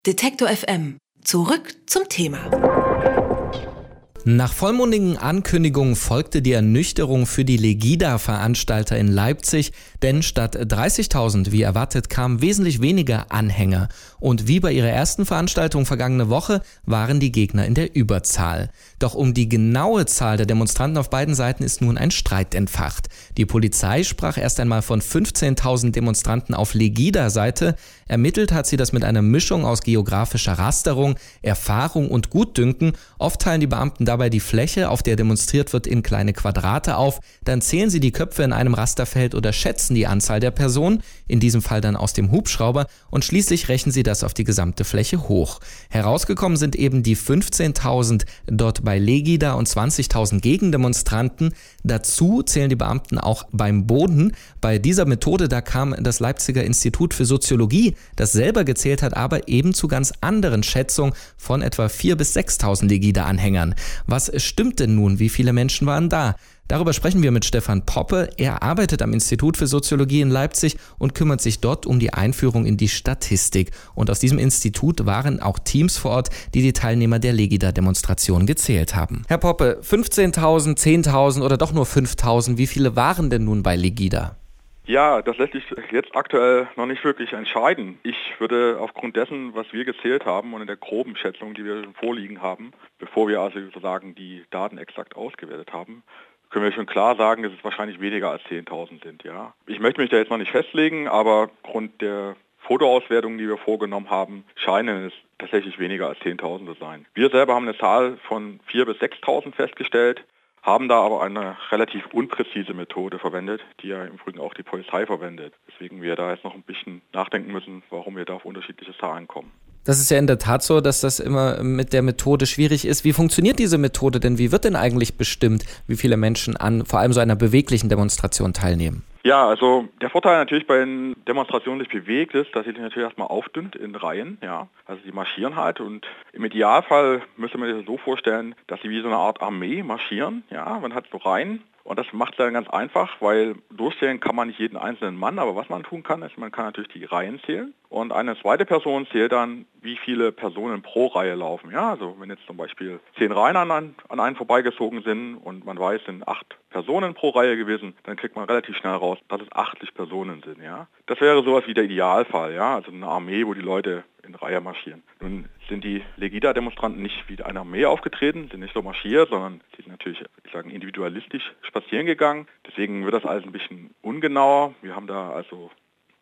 Detektor FM. Zurück zum Thema. Nach vollmundigen Ankündigungen folgte die Ernüchterung für die Legida-Veranstalter in Leipzig, denn statt 30.000 wie erwartet kamen wesentlich weniger Anhänger. Und wie bei ihrer ersten Veranstaltung vergangene Woche waren die Gegner in der Überzahl. Doch um die genaue Zahl der Demonstranten auf beiden Seiten ist nun ein Streit entfacht. Die Polizei sprach erst einmal von 15.000 Demonstranten auf Legida-Seite. Ermittelt hat sie das mit einer Mischung aus geografischer Rasterung, Erfahrung und Gutdünken. Oft teilen die Beamten dabei die Fläche, auf der demonstriert wird, in kleine Quadrate auf. Dann zählen sie die Köpfe in einem Rasterfeld oder schätzen die Anzahl der Personen, in diesem Fall dann aus dem Hubschrauber, und schließlich rechnen sie das auf die gesamte Fläche hoch. Herausgekommen sind eben die 15.000 dort bei Legida und 20.000 Gegendemonstranten. Dazu zählen die Beamten auch beim Boden. Bei dieser Methode, da kam das Leipziger Institut für Soziologie, das selber gezählt hat, aber eben zu ganz anderen Schätzungen von etwa 4.000 bis 6.000 Legida-Anhängern. Was stimmt denn nun? Wie viele Menschen waren da? Darüber sprechen wir mit Stefan Poppe. Er arbeitet am Institut für Soziologie in Leipzig und kümmert sich dort um die Einführung in die Statistik. Und aus diesem Institut waren auch Teams vor Ort, die die Teilnehmer der Legida-Demonstration gezählt haben. Herr Poppe, 15.000, 10.000 oder doch nur 5.000, wie viele waren denn nun bei Legida? Ja, das lässt sich jetzt aktuell noch nicht wirklich entscheiden. Ich würde aufgrund dessen, was wir gezählt haben und in der groben Schätzung, die wir vorliegen haben, bevor wir also sozusagen die Daten exakt ausgewertet haben, können wir schon klar sagen, dass es wahrscheinlich weniger als 10.000 sind. Ja. Ich möchte mich da jetzt noch nicht festlegen, aber aufgrund der Fotoauswertungen, die wir vorgenommen haben, scheinen es tatsächlich weniger als 10.000 zu sein. Wir selber haben eine Zahl von 4.000 bis 6.000 festgestellt, haben da aber eine relativ unpräzise Methode verwendet, die ja im Übrigen auch die Polizei verwendet. Deswegen wir da jetzt noch ein bisschen nachdenken müssen, warum wir da auf unterschiedliche Zahlen kommen. Das ist ja in der Tat so, dass das immer mit der Methode schwierig ist. Wie funktioniert diese Methode denn? Wie wird denn eigentlich bestimmt, wie viele Menschen an vor allem so einer beweglichen Demonstration teilnehmen? Ja, also der Vorteil natürlich bei den Demonstrationen, die sich bewegt, ist, dass sie sich natürlich erstmal aufdünnt in Reihen. Ja. Also sie marschieren halt und im Idealfall müsste man sich das so vorstellen, dass sie wie so eine Art Armee marschieren. Ja, man hat so Reihen. Und das macht es dann ganz einfach, weil durchzählen kann man nicht jeden einzelnen Mann, aber was man tun kann, ist, man kann natürlich die Reihen zählen. Und eine zweite Person zählt dann, wie viele Personen pro Reihe laufen. Ja, also wenn jetzt zum Beispiel 10 Reihen an einen vorbeigezogen sind und man weiß, es sind 8 Personen pro Reihe gewesen, dann kriegt man relativ schnell raus, dass es 80 Personen sind. Ja, das wäre sowas wie der Idealfall. Ja, also eine Armee, wo die Leute in Reihe marschieren. Nun sind die Legida-Demonstranten nicht wie eine Armee aufgetreten, sind nicht so marschiert, sondern sie sind natürlich, individualistisch spazieren gegangen. Deswegen wird das alles ein bisschen ungenauer. Wir haben da also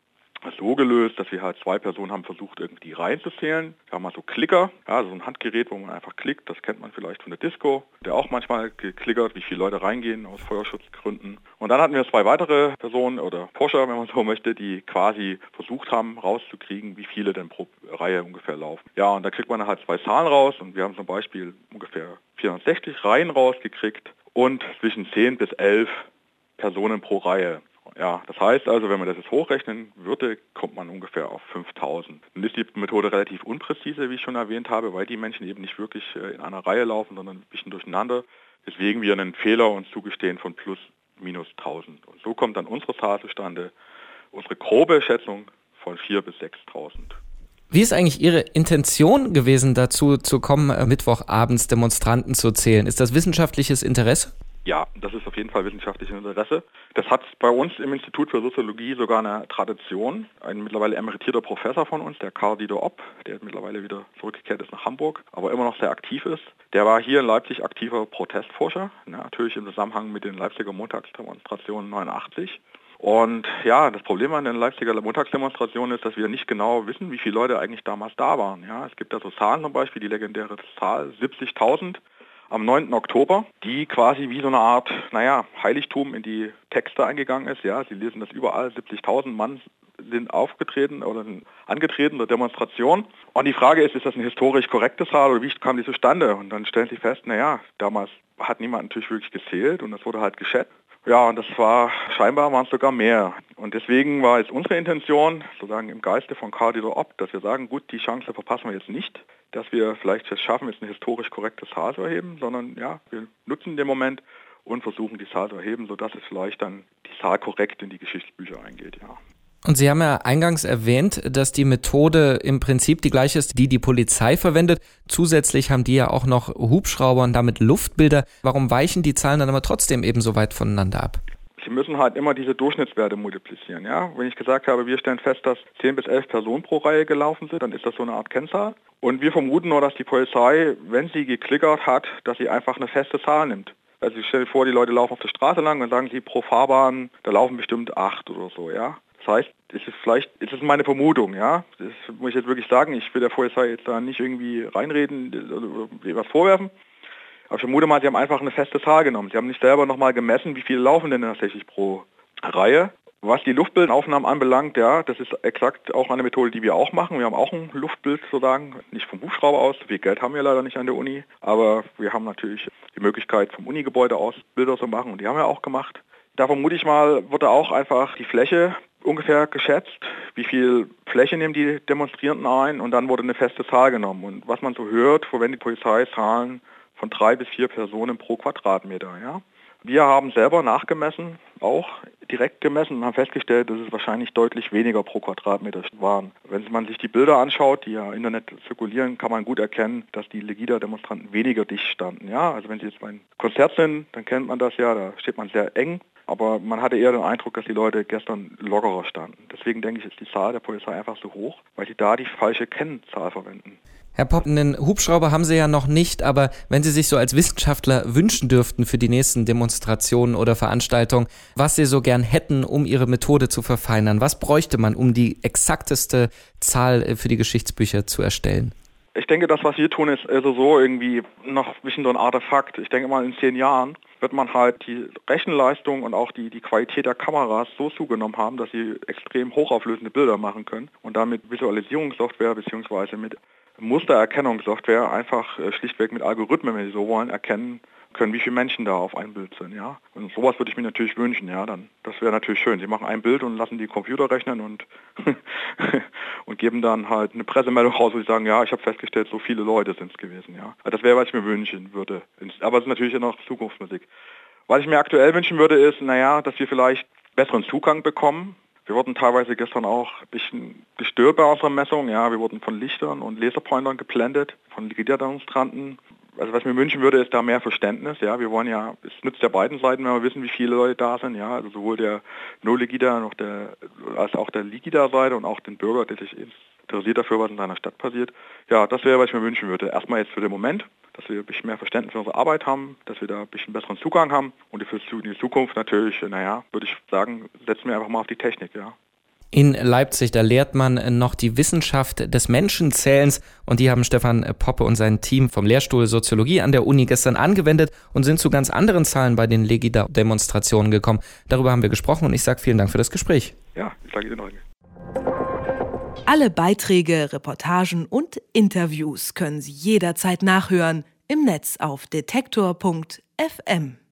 so gelöst, dass wir halt 2 Personen haben versucht, irgendwie die Reihen zu zählen. Wir haben also Klicker, ja, so ein Handgerät, wo man einfach klickt. Das kennt man vielleicht von der Disco, der auch manchmal geklickert, wie viele Leute reingehen aus Feuerschutzgründen. Und dann hatten wir 2 weitere Personen oder Forscher, wenn man so möchte, die quasi versucht haben, rauszukriegen, wie viele denn pro Reihe ungefähr laufen. Ja, und da kriegt man halt 2 Zahlen raus und wir haben zum Beispiel ungefähr 460 Reihen rausgekriegt und zwischen 10 bis 11 Personen pro Reihe. Ja, das heißt also, wenn man das jetzt hochrechnen würde, kommt man ungefähr auf 5.000. Nun ist die Methode relativ unpräzise, wie ich schon erwähnt habe, weil die Menschen eben nicht wirklich in einer Reihe laufen, sondern ein bisschen durcheinander. Deswegen wir einen Fehler uns zugestehen von plus minus 1.000. Und so kommt dann unsere Zahl zustande, unsere grobe Schätzung von 4.000 bis 6.000. Wie ist eigentlich Ihre Intention gewesen, dazu zu kommen, Mittwochabends Demonstranten zu zählen? Ist das wissenschaftliches Interesse? Ja, das ist auf jeden Fall wissenschaftliches Interesse. Das hat bei uns im Institut für Soziologie sogar eine Tradition. Ein mittlerweile emeritierter Professor von uns, der Karl-Dieter Opp, der mittlerweile wieder zurückgekehrt ist nach Hamburg, aber immer noch sehr aktiv ist. Der war hier in Leipzig aktiver Protestforscher, natürlich im Zusammenhang mit den Leipziger Montagsdemonstrationen 89. Und ja, das Problem an den Leipziger Montagsdemonstrationen ist, dass wir nicht genau wissen, wie viele Leute eigentlich damals da waren. Ja, es gibt da so Zahlen zum Beispiel, die legendäre Zahl 70.000. Am 9. Oktober, die quasi wie so eine Art, Heiligtum in die Texte eingegangen ist. Ja, Sie lesen das überall, 70.000 Mann sind aufgetreten oder sind angetreten zur Demonstration. Und die Frage ist das eine historisch korrekte Zahl oder wie kam die zustande? Und dann stellen Sie fest, damals hat niemand natürlich wirklich gezählt und das wurde halt geschätzt. Ja, und das scheinbar waren es sogar mehr. Und deswegen war jetzt unsere Intention, sozusagen im Geiste von Karl-Dieter Opp, dass wir sagen, gut, die Chance verpassen wir jetzt nicht, dass wir vielleicht es schaffen, jetzt eine historisch korrekte Zahl zu erheben, sondern wir nutzen den Moment und versuchen die Zahl zu erheben, sodass es vielleicht dann die Zahl korrekt in die Geschichtsbücher eingeht, ja. Und Sie haben ja eingangs erwähnt, dass die Methode im Prinzip die gleiche ist, die die Polizei verwendet. Zusätzlich haben die ja auch noch Hubschrauber und damit Luftbilder. Warum weichen die Zahlen dann aber trotzdem eben so weit voneinander ab? Sie müssen halt immer diese Durchschnittswerte multiplizieren. Ja? Wenn ich gesagt habe, wir stellen fest, dass 10 bis 11 Personen pro Reihe gelaufen sind, dann ist das so eine Art Kennzahl. Und wir vermuten nur, dass die Polizei, wenn sie geklickert hat, dass sie einfach eine feste Zahl nimmt. Also ich stelle vor, die Leute laufen auf der Straße lang und sagen sie pro Fahrbahn, da laufen bestimmt 8 oder so, ja. Das heißt, es ist meine Vermutung, ja. Das muss ich jetzt wirklich sagen, ich will der Polizei jetzt da nicht irgendwie reinreden oder was vorwerfen. Aber ich vermute mal, sie haben einfach eine feste Zahl genommen. Sie haben nicht selber nochmal gemessen, wie viele laufen denn tatsächlich pro Reihe. Was die Luftbildaufnahmen anbelangt, ja, das ist exakt auch eine Methode, die wir auch machen. Wir haben auch ein Luftbild sozusagen, nicht vom Hubschrauber aus, so viel Geld haben wir leider nicht an der Uni, aber wir haben natürlich die Möglichkeit vom Unigebäude aus Bilder zu machen und die haben wir auch gemacht. Da vermute ich mal, wird da auch einfach die Fläche ungefähr geschätzt, wie viel Fläche nehmen die Demonstrierenden ein und dann wurde eine feste Zahl genommen. Und was man so hört, verwendet die Polizei Zahlen von 3 bis 4 Personen pro Quadratmeter, ja. Wir haben selber nachgemessen, auch direkt gemessen und haben festgestellt, dass es wahrscheinlich deutlich weniger pro Quadratmeter waren. Wenn man sich die Bilder anschaut, die ja im Internet zirkulieren, kann man gut erkennen, dass die Legida-Demonstranten weniger dicht standen. Ja, also wenn sie jetzt beim Konzert sind, dann kennt man das ja, da steht man sehr eng. Aber man hatte eher den Eindruck, dass die Leute gestern lockerer standen. Deswegen denke ich, ist die Zahl der Polizei einfach so hoch, weil sie da die falsche Kennzahl verwenden. Herr Popp, einen Hubschrauber haben Sie ja noch nicht, aber wenn Sie sich so als Wissenschaftler wünschen dürften für die nächsten Demonstrationen oder Veranstaltungen, was Sie so gern hätten, um Ihre Methode zu verfeinern, was bräuchte man, um die exakteste Zahl für die Geschichtsbücher zu erstellen? Ich denke, das, was wir tun, ist also so irgendwie noch ein bisschen so ein Artefakt. Ich denke mal, in 10 Jahren wird man halt die Rechenleistung und auch die Qualität der Kameras so zugenommen haben, dass sie extrem hochauflösende Bilder machen können und damit Visualisierungssoftware bzw. mit Mustererkennungssoftware einfach schlichtweg mit Algorithmen, wenn Sie so wollen, erkennen können, wie viele Menschen da auf einem Bild sind, ja. Und sowas würde ich mir natürlich wünschen, ja. Das wäre natürlich schön. Sie machen ein Bild und lassen die Computer rechnen und und geben dann halt eine Pressemeldung raus, wo sie sagen, ja, ich habe festgestellt, so viele Leute sind es gewesen, ja. Also das wäre, was ich mir wünschen würde. Aber es ist natürlich noch Zukunftsmusik. Was ich mir aktuell wünschen würde, ist, dass wir vielleicht besseren Zugang bekommen. Wir wurden teilweise gestern auch ein bisschen gestört bei unserer Messung. Ja, wir wurden von Lichtern und Laserpointern geblendet, von Legida-Demonstranten. Also was ich mir wünschen würde, ist da mehr Verständnis. Ja, wir wollen ja, es nützt ja beiden Seiten, wenn wir wissen, wie viele Leute da sind. Ja, also sowohl der No-Legida als auch der Legida-Seite und auch den Bürger, der sich interessiert dafür, was in seiner Stadt passiert. Ja, das wäre, was ich mir wünschen würde. Erstmal jetzt für den Moment, dass wir ein bisschen mehr Verständnis für unsere Arbeit haben, dass wir da ein bisschen besseren Zugang haben und für die Zukunft natürlich, würde ich sagen, setzen wir einfach mal auf die Technik, ja. In Leipzig, da lehrt man noch die Wissenschaft des Menschenzählens und die haben Stefan Poppe und sein Team vom Lehrstuhl Soziologie an der Uni gestern angewendet und sind zu ganz anderen Zahlen bei den Legida-Demonstrationen gekommen. Darüber haben wir gesprochen und ich sage vielen Dank für das Gespräch. Ja, ich sage Ihnen noch. Alle Beiträge, Reportagen und Interviews können Sie jederzeit nachhören im Netz auf detektor.fm.